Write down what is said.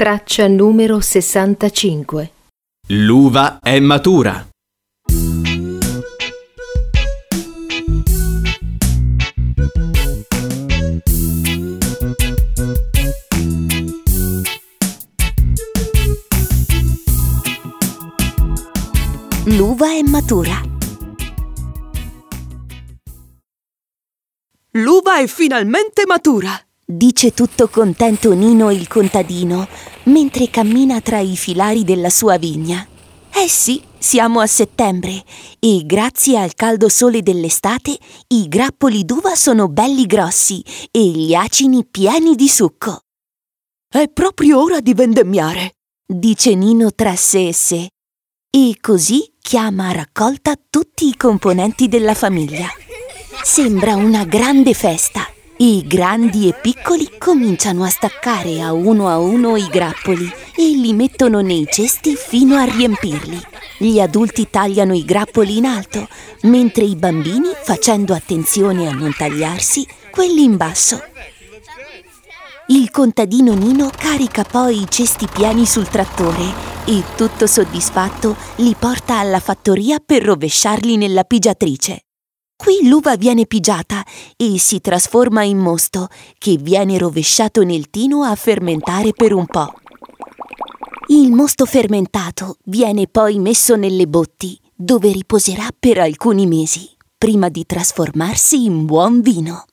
Traccia numero 65. L'uva è matura. L'uva è matura. L'uva è finalmente matura, dice tutto contento Nino il contadino, mentre cammina tra i filari della sua vigna. Eh sì, siamo a settembre e grazie al caldo sole dell'estate i grappoli d'uva sono belli grossi e gli acini pieni di succo. È proprio ora di vendemmiare, dice Nino tra sé e sé. E così chiama a raccolta tutti i componenti della famiglia. Sembra una grande festa. I grandi e piccoli cominciano a staccare a uno i grappoli e li mettono nei cesti fino a riempirli. Gli adulti tagliano i grappoli in alto, mentre i bambini, facendo attenzione a non tagliarsi, quelli in basso. Il contadino Nino carica poi i cesti pieni sul trattore e, tutto soddisfatto, li porta alla fattoria per rovesciarli nella pigiatrice. Qui l'uva viene pigiata e si trasforma in mosto, che viene rovesciato nel tino a fermentare per un po'. Il mosto fermentato viene poi messo nelle botti, dove riposerà per alcuni mesi, prima di trasformarsi in buon vino.